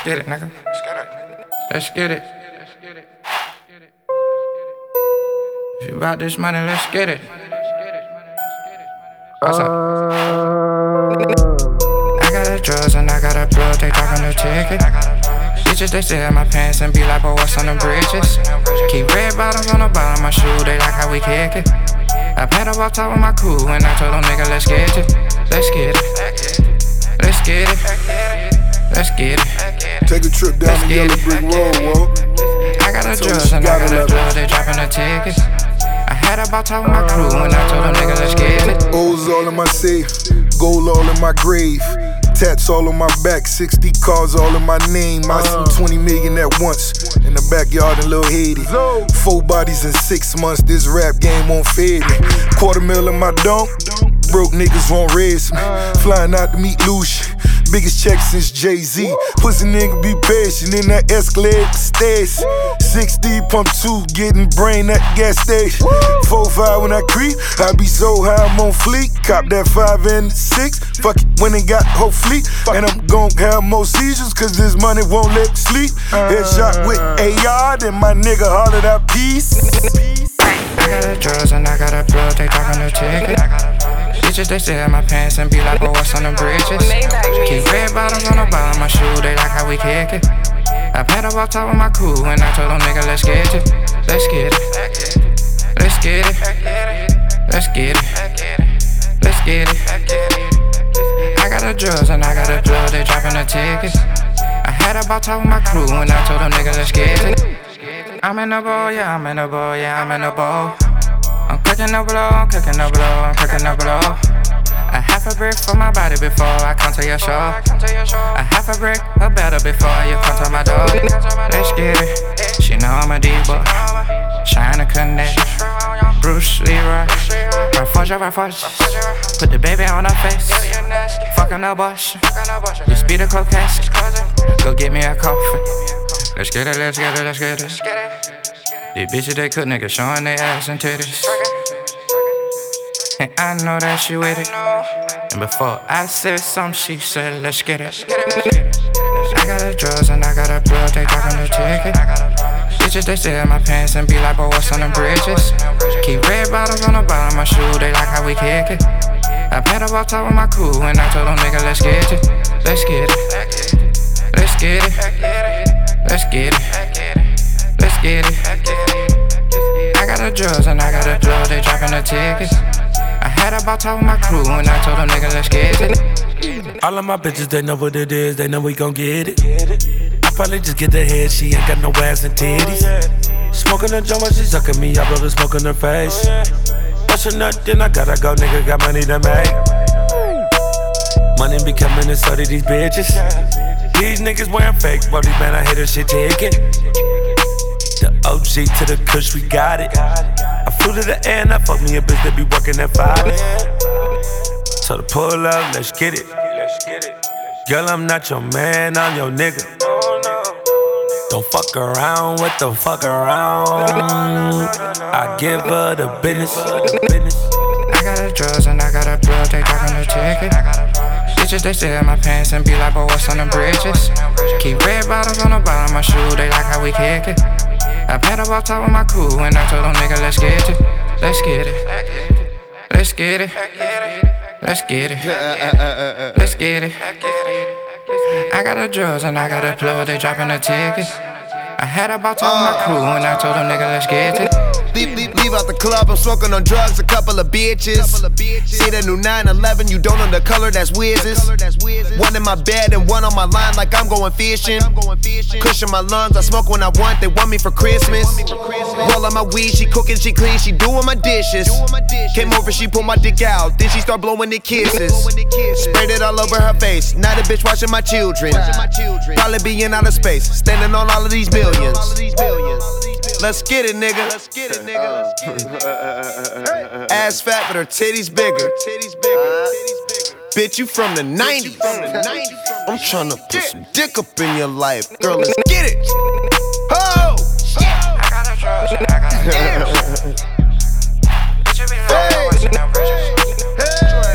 get it, nigga. Let's get it. If you about this money, let's get it. What's up? I got the drugs and I got a plug, they talking the ticket. Bitches, they stare at my pants and be like, boy, what's on them bridges? Keep red bottoms on the bottom of my shoe, they like how we kick it. I paddle up top of my crew and I told them, nigga, let's get it. Let's get it. Let's get it. Let's get it. Take a trip down the yellow brick road, whoa. I got the drugs and I got the plug, they dropping the tickets. I had about top of my crew and I told them, nigga, let's get it. O's all in my safe, gold all in my grave. Tats all on my back, 60 cars all in my name. I see 20 million at once in the backyard in Lil Haiti. 4 bodies in 6 months, this rap game won't fade me. $250,000 in my donk, broke niggas won't raise me. Flying out to meet Lucian, biggest check since Jay-Z. Pussy nigga be patient in that Escalade stairs. 6 deep, pump 2, getting brain at the gas station. 4-5 when I creep, I be so high I'm on fleek. Cop that 5 and 6, fuck it when it got whole fleet. And I'm gon' have more seizures cause this money won't let me sleep. Headshot with AR, then my nigga hollered out peace. I got the drugs and I got a plug, they talking the ticket. Bitches, they stare at my pants and be like, boy, what's on them bridges? Keep red bottoms on the bottom of my shoe, they like how we kick it. I paddle up top of my crew and I told them, nigga, let's get it. Let's get it. Let's get it. Let's get it. Let's get it. I got the drugs and I got the plug, they dropping the tickets. I had about top of my crew and I told them, nigga, let's get it. I'm in the bowl, yeah, I'm in the bowl, yeah, I'm in the bowl. I'm cooking the blow, I'm cooking the blow, I'm cooking the blow. A half a brick for my body before I come to your show. A half a brick, a better before you come to my door. Let's get it. She know I'm a D-boy. Shine to connect. Bruce Leroy. Right forge. Put the baby on her face. Fucking the bush. You speed a cold case. Go get me a coffee. Let's get it, let's get it, let's get it. These bitches, they cook niggas showing they ass and titties. And I know that she with it. And before I said something, she said, let's get it. I got the drugs and I got a plug, they talking the ticket. Bitches, they stare at my pants and be like, boy, what's on them bridges? Keep red bottoms on the bottom of my shoe, they like how we kick it. I paddle up top of my crew and I told them, nigga, let's get it. Let's get it. Let's get it. Let's get it. Let's get it. I got the drugs and I got the plug, they dropping the tickets. I had about top of my crew and I told them, nigga, let's get it. All of my bitches, they know what it is, they know we gon' get it. I probably just get the head, she ain't got no ass and titties. Smoking the joint while she sucking me, I blow the smoke in her face. Bust a nut, then I gotta go, nigga, got money to make. Money be coming and so do these bitches. These niggas wearing fake, but these man, I hit her shit taking. The OG to the kush, we got it. I flew to the air and I fucked me a bitch that be working at 5. So to pull up, let's get it. Girl, I'm not your man, I'm your nigga. Don't fuck around with the fuck around. I give her the business. I got the drugs and I got a plug, they talking the ticket. Bitches, they stare at my pants and be like, boy, what's on them bridges? Keep red bottoms on the bottom of my shoe, they like how we kick it. I paddle up top of my crew and I told them, nigga, let's get it. Let's get it. Let's get it. Let's get it. Let's get it. I got the drugs and I got the plug, they dropping the tickets. I had about top of my crew and I told them, nigga, let's get it. Leave out the club, I'm smoking on drugs, a couple of bitches. See the new 911, you don't know the color, that's whizzes. One in my bed and one on my line like I'm going fishing. Cushion my lungs, I smoke when I want, they want me for Christmas. Roll on my weed, she cooking, she clean, she doing my dishes. Came over, she pulled my dick out, then she start blowing the kisses. Sprayed it all over her face, now the bitch watching my children. Probably be in outer space, standing on all of these millions. Let's get it, nigga. Ass fat, but her titties bigger. Bitch, you from the 90s. I'm tryna put some dick up in your life. Girl, let's get it. Oh! I got the drugs and I got the drugs.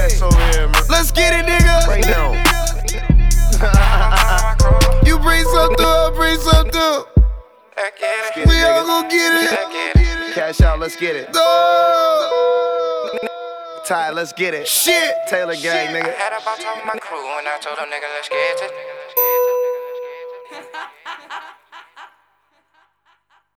Let's get it, nigga. Right now. You bring some Look, Let's get it. we all gon' get it. Let's get it. Cash out, let's get it. Go. Ty, let's get it. Shit. Taylor gang, nigga. Had about talking my crew and I told them nigga let's get it.